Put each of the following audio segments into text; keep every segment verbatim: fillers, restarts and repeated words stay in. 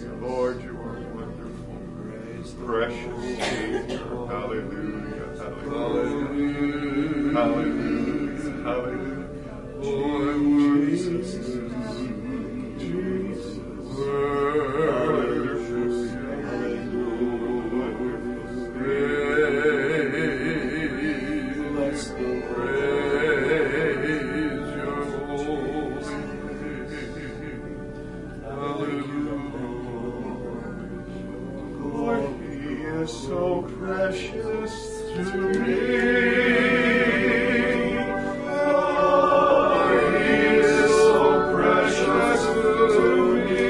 Lord, you are wonderful. Precious Savior. Hallelujah. Hallelujah. Hallelujah. Hallelujah. Oh, Jesus. Jesus. So precious to me. Oh, he is so precious to me.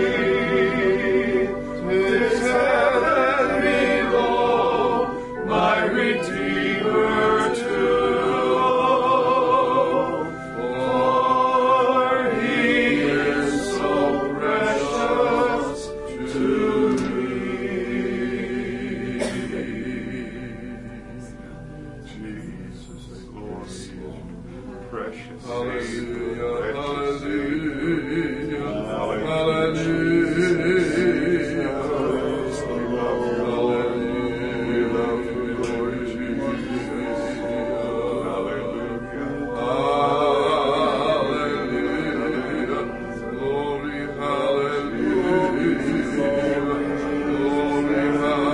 His heaven below, my Redeemer too. For he is so precious to me. Precious Hallelujah, hallelujah, hallelujah, hallelujah, we love you, Lord Jesus, hallelujah, hallelujah, glory, hallelujah, glory,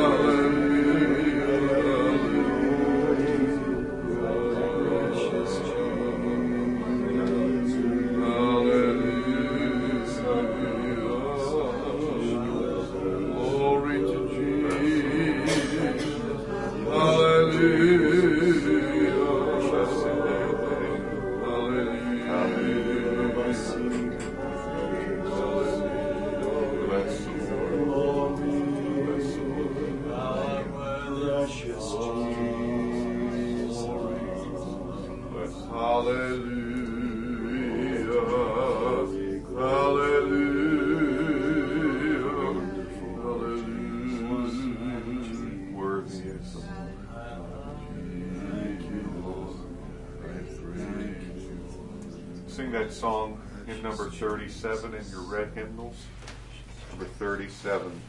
Sing that song in number thirty-seven in your red hymnals. Number thirty-seven.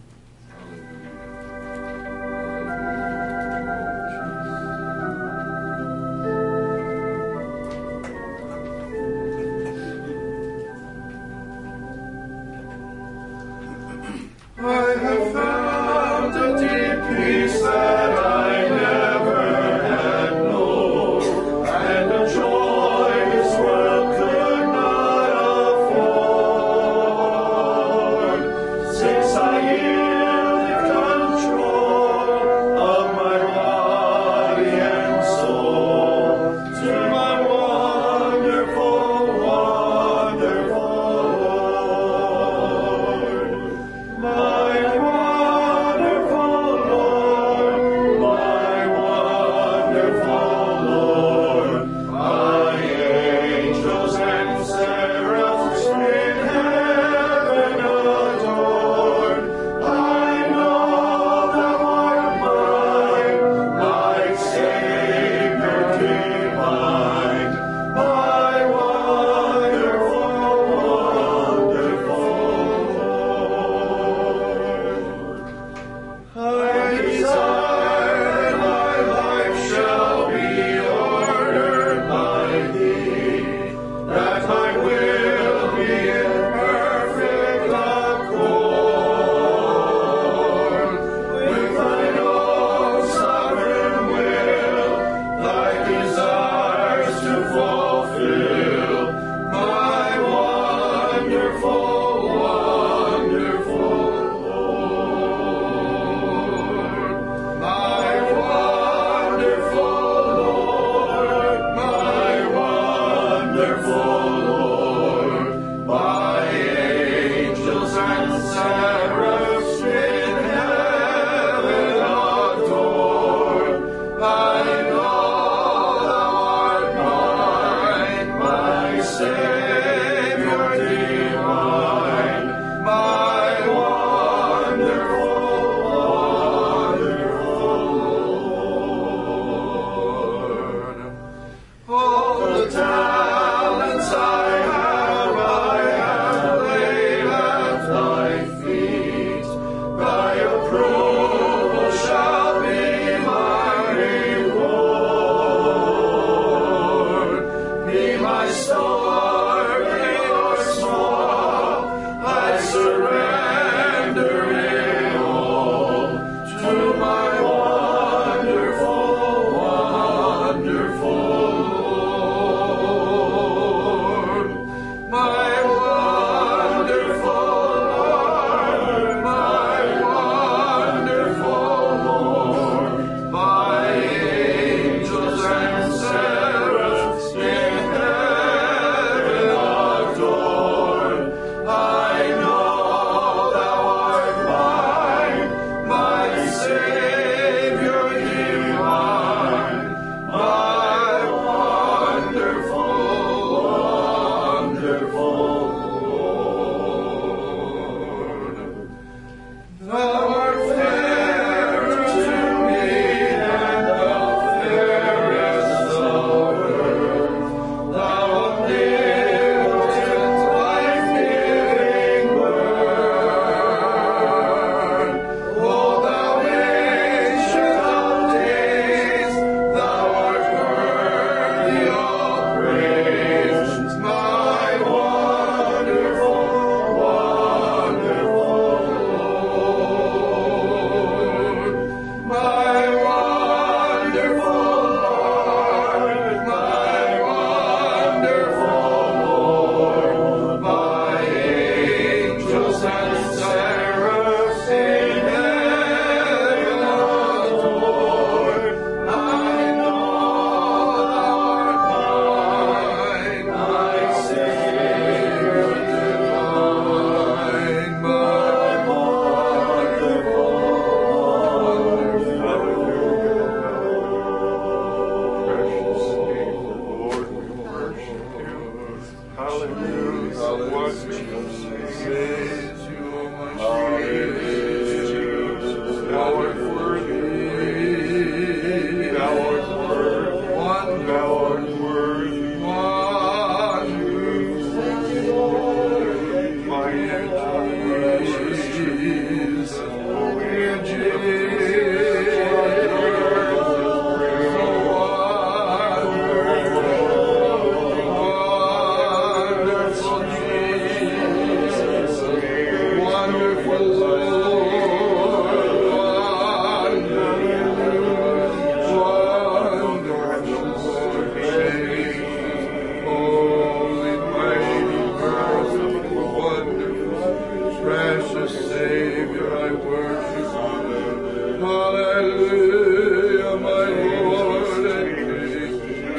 I have found a deep peace that I never had known, and a joy this world could not afford. Since I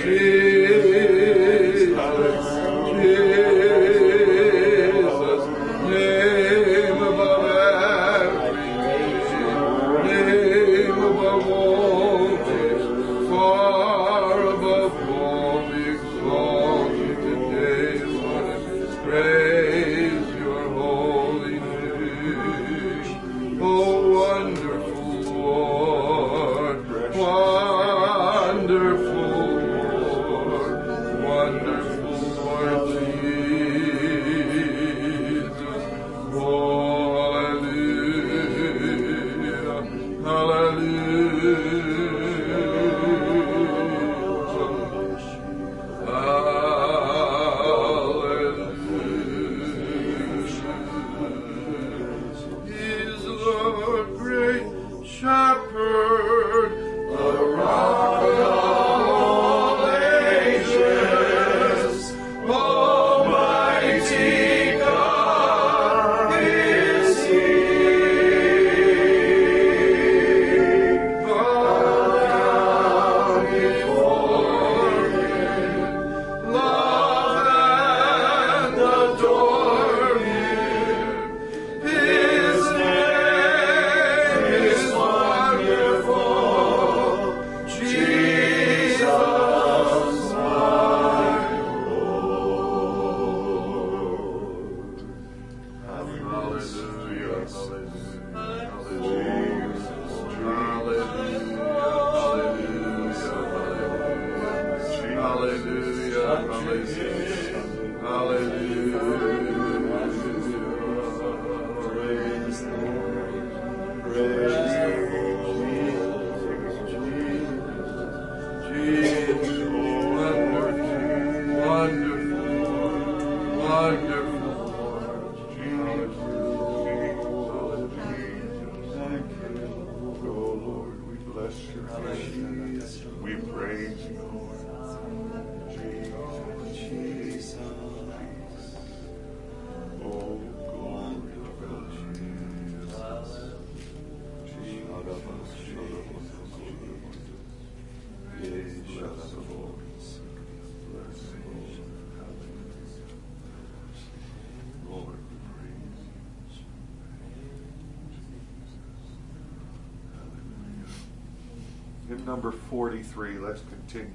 Hymn number forty-three, let's continue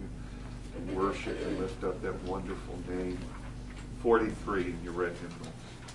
to worship and lift up that wonderful name. forty-three in your red hymnals.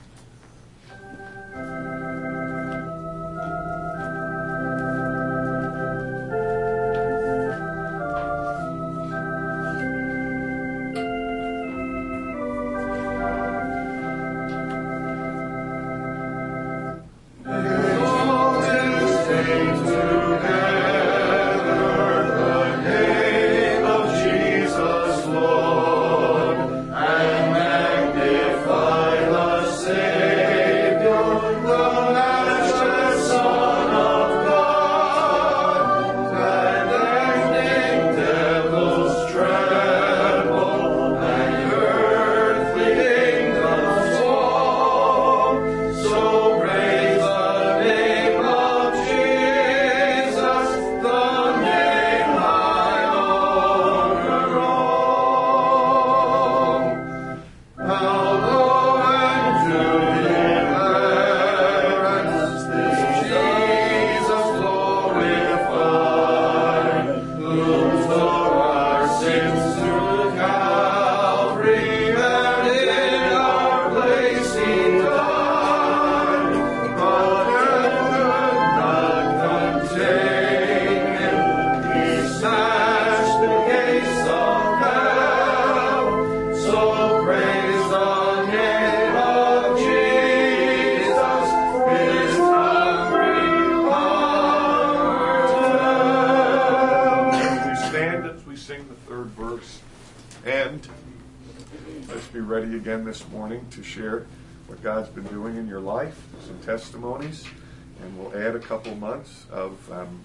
This morning to share what God's been doing in your life, some testimonies, and we'll add a couple months of um,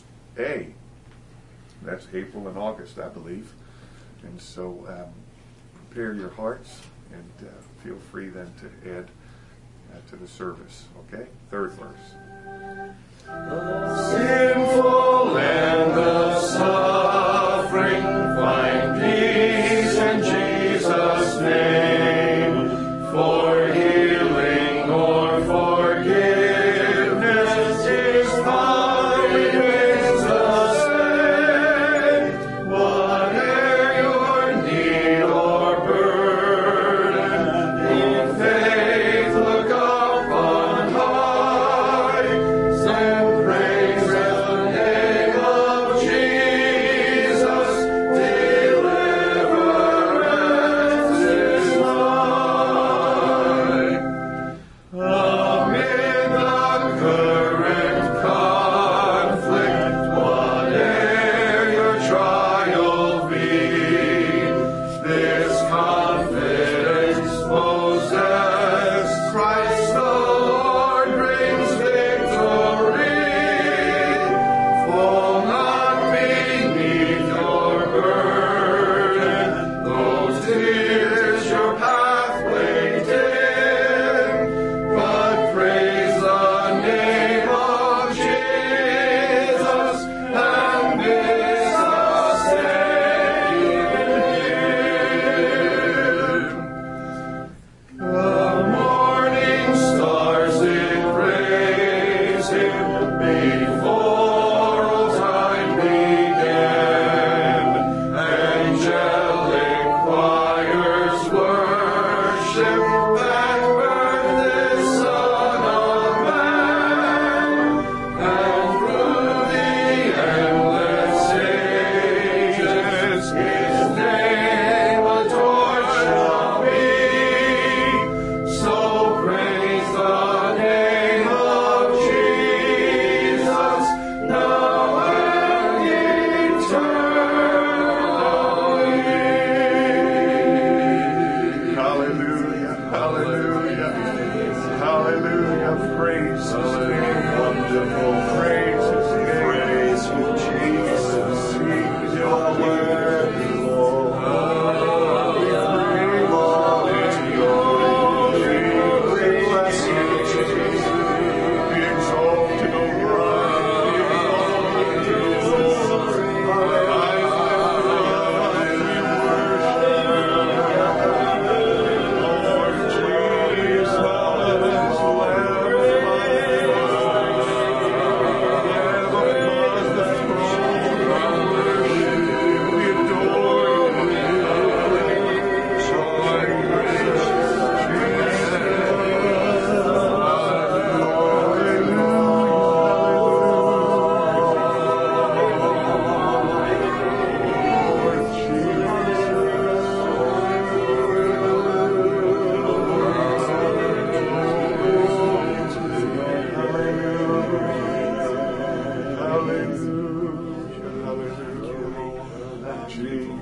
A. That's April and August, I believe. And so um, prepare your hearts and uh, feel free then to add uh, to the service. Okay? Third verse. The sinful and the suffering find peace.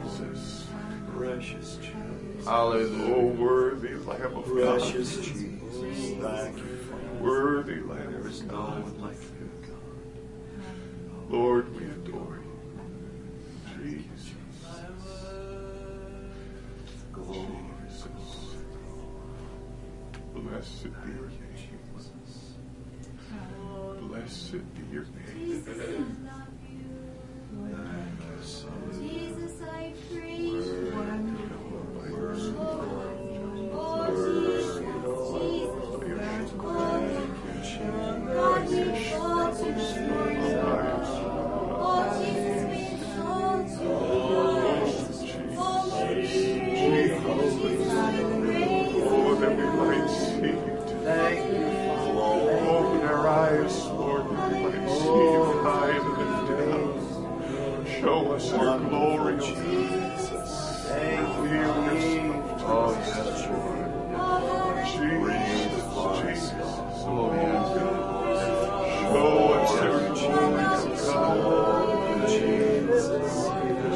Jesus. Precious Jesus. Hallelujah. Oh, worthy Lamb of God. Precious Jesus. Thank you, Father. Worthy Lamb There is of no God. one like you, God. Lord, we adore you. Jesus. Glory. Jesus. Blessed be your name. Blessed be your name. Jesus, I love you. Jesus, I praise you. Oh, Jesus, Jesus, God, we exalt you, Jesus. Oh, Jesus, we exalt you. Oh, Jesus, Jesus, we praise you. Oh, that we might see you today. Thank you, Father. Open our eyes, Lord, that we might see you high and lifted up. Show us your glory, O Jesus. Thank you. Reveal yourself to Oh, us. yes, Lord. Jesus, Jesus. Oh, yes. Show us your glory, God. Oh, Jesus.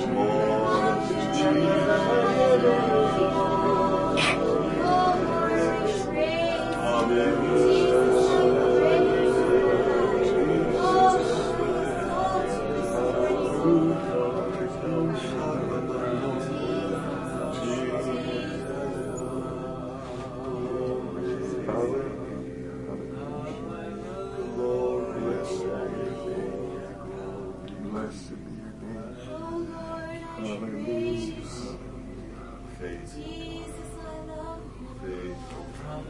Blessed be your name. Hallelujah. Faith. Jesus, I love you. Faithful.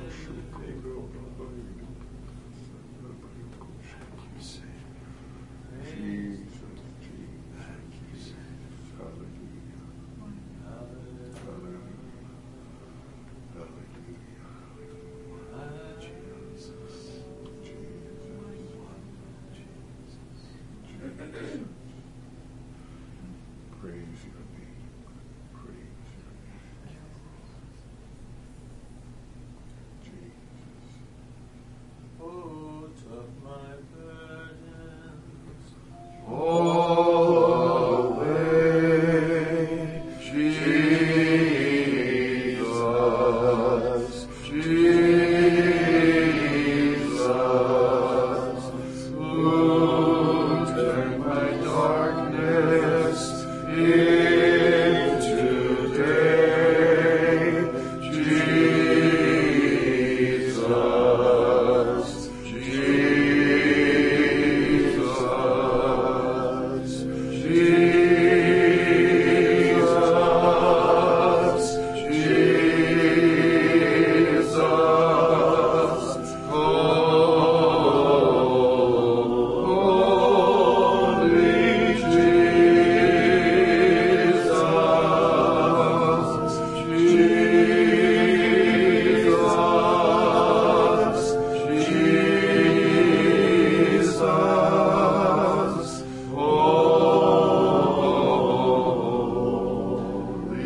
Jesus, Jesus. Hallelujah. Hallelujah. Hallelujah. Jesus. Jesus. Praise your name. Praise your name. Jesus. Put up my burdens. All away, Jesus, Jesus, who turn my darkness into day, Jesus, Jesus, Jesus, Jesus, holy Jesus, Jesus, Jesus, holy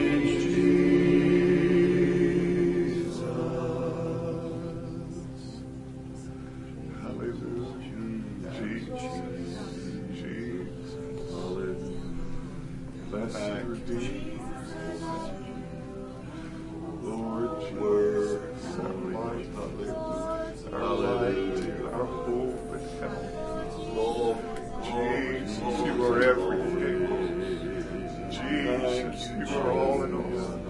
Jesus. Hallelujah. Jesus. Jesus. Hallelujah. Blessed Redeemer. Lord Word. Jesus. Our light. Hallelujah. Our light. Our hope and help. Lord. Jesus, you are everything. Jesus, you are all in all.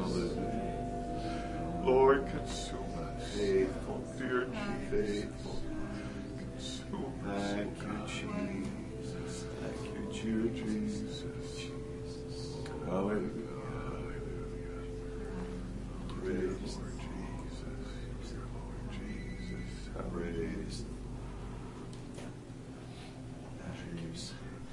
Lord, consume us. Faithful. Dear Jesus, Faithful. consume us. Thank you, Jesus. Thank you, Dear Jesus. Jesus. Hallelujah. Hallelujah. Dear Praise Lord Jesus. Dear Lord Jesus. the Hallelujah. praise. Jesus.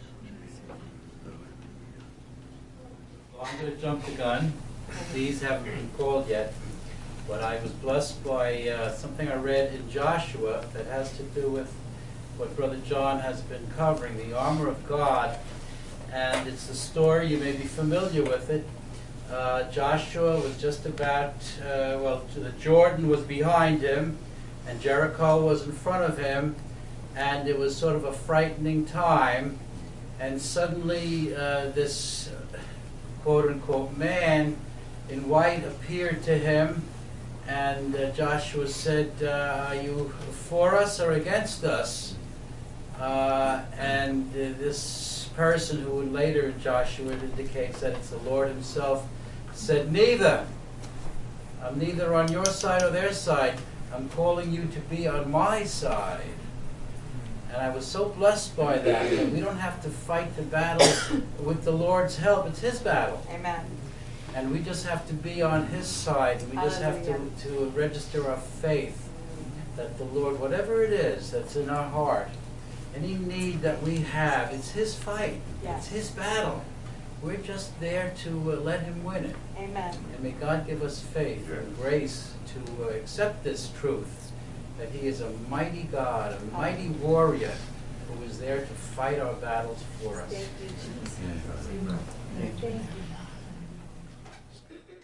Well, I'm going to jump the gun. These haven't been called yet, but I was blessed by uh, something I read in Joshua that has to do with what Brother John has been covering, the armor of God. And it's a story, you may be familiar with it. Uh, Joshua was just about, uh, well, the Jordan was behind him, and Jericho was in front of him, and it was sort of a frightening time. And suddenly uh, this quote-unquote man in white appeared to him, and uh, Joshua said, uh, are you for us or against us? Uh, and uh, this person, who would later, Joshua indicates that it's the Lord himself, said, neither. I'm neither on your side or their side. I'm calling you to be on my side. And I was so blessed by that, that we don't have to fight the battle with the Lord's help. It's his battle. Amen. And we just have to be on his side. We just have to, Hallelujah. to register our faith that the Lord, whatever it is that's in our heart, any need that we have, it's his fight. Yes. It's his battle. We're just there to uh, let him win it. Amen. And may God give us faith and grace to uh, accept this truth, that he is a mighty God, a mighty warrior who is there to fight our battles for us. Thank you, Jesus. Amen. Thank you.